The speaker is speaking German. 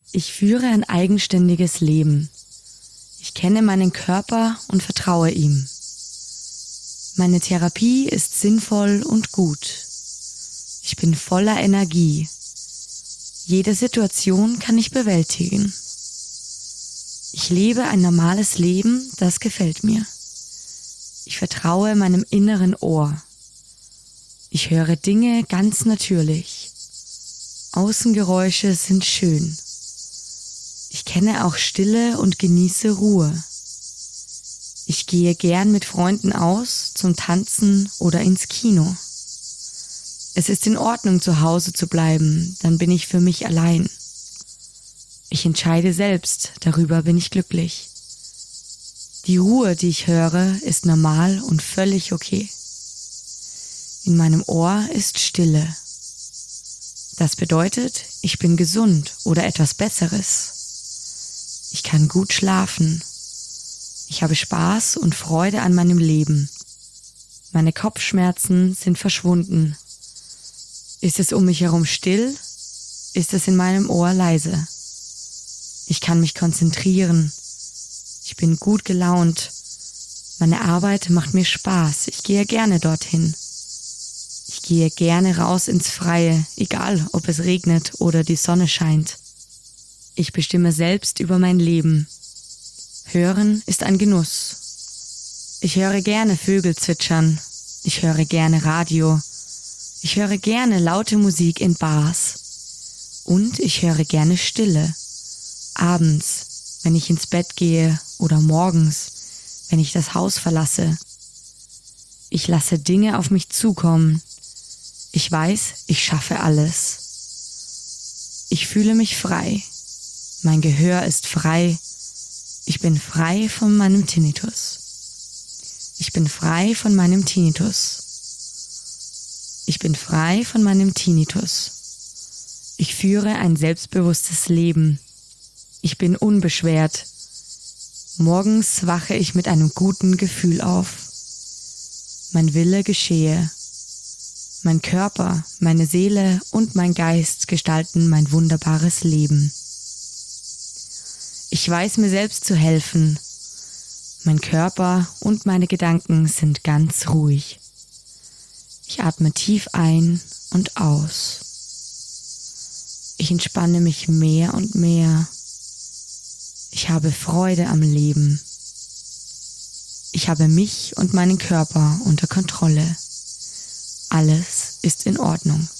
Ich führe ein eigenständiges Leben. Ich kenne meinen Körper und vertraue ihm. Meine Therapie ist sinnvoll und gut. Ich bin voller Energie. Jede Situation kann ich bewältigen. Ich lebe ein normales Leben, das gefällt mir. Ich vertraue meinem inneren Ohr. Ich höre Dinge ganz natürlich. Außengeräusche sind schön. Ich kenne auch Stille und genieße Ruhe. Ich gehe gern mit Freunden aus, zum Tanzen oder ins Kino. Es ist in Ordnung, zu Hause zu bleiben, dann bin ich für mich allein. Ich entscheide selbst, darüber bin ich glücklich. Die Ruhe, die ich höre, ist normal und völlig okay. In meinem Ohr ist Stille. Das bedeutet, ich bin gesund oder etwas Besseres. Ich kann gut schlafen. Ich habe Spaß und Freude an meinem Leben. Meine Kopfschmerzen sind verschwunden. Ist es um mich herum still? Ist es in meinem Ohr leise? Ich kann mich konzentrieren. Ich bin gut gelaunt. Meine Arbeit macht mir Spaß. Ich gehe gerne dorthin. Ich gehe gerne raus ins Freie, egal ob es regnet oder die Sonne scheint. Ich bestimme selbst über mein Leben. Hören ist ein Genuss. Ich höre gerne Vögel zwitschern. Ich höre gerne Radio. Ich höre gerne laute Musik in Bars. Und ich höre gerne Stille. Abends, wenn ich ins Bett gehe oder morgens, wenn ich das Haus verlasse. Ich lasse Dinge auf mich zukommen. Ich weiß, ich schaffe alles. Ich fühle mich frei. Mein Gehör ist frei. Ich bin frei von meinem Tinnitus. Ich bin frei von meinem Tinnitus. Ich bin frei von meinem Tinnitus. Ich führe ein selbstbewusstes Leben. Ich bin unbeschwert. Morgens wache ich mit einem guten Gefühl auf. Mein Wille geschehe. Mein Körper, meine Seele und mein Geist gestalten mein wunderbares Leben. Ich weiß mir selbst zu helfen. Mein Körper und meine Gedanken sind ganz ruhig. Ich atme tief ein und aus. Ich entspanne mich mehr und mehr. Ich habe Freude am Leben. Ich habe mich und meinen Körper unter Kontrolle. Alles ist in Ordnung.